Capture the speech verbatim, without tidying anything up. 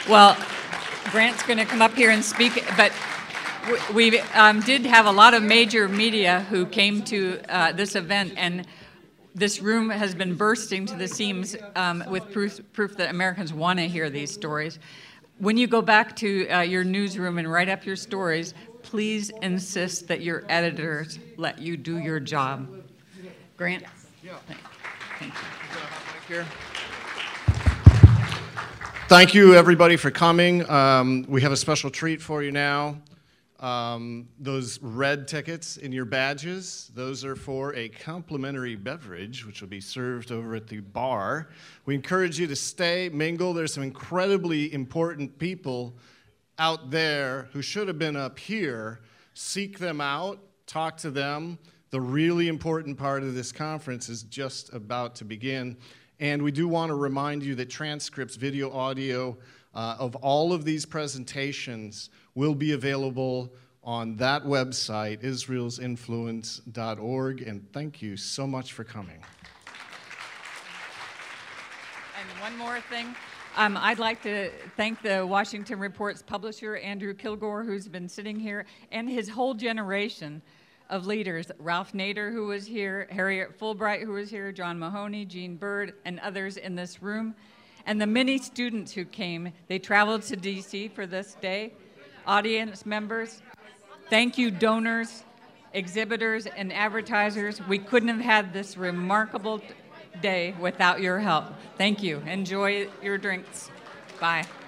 Well, Grant's going to come up here and speak, but we um, did have a lot of major media who came to uh, this event, and this room has been bursting to the seams um, with proof, proof that Americans want to hear these stories. When you go back to uh, your newsroom and write up your stories, please insist that your editors let you do your job. Grant? Yeah. Thank you. Thank you, everybody, for coming. Um, we have a special treat for you now. Um, those red tickets in your badges, those are for a complimentary beverage, which will be served over at the bar. We encourage you to stay, mingle. There's some incredibly important people out there who should have been up here. Seek them out, talk to them. The really important part of this conference is just about to begin. And we do want to remind you that transcripts, video, audio uh, of all of these presentations will be available on that website, israels influence dot org. And thank you so much for coming. And one more thing. Um, I'd like to thank the Washington Report's publisher, Andrew Kilgore, who's been sitting here, and his whole generation of leaders, Ralph Nader, who was here, Harriet Fulbright, who was here, John Mahoney, Gene Bird, and others in this room, and the many students who came. They traveled to D C for this day. Audience members, thank you, donors, exhibitors, and advertisers. We couldn't have had this remarkable day without your help. Thank you. Enjoy your drinks. Bye.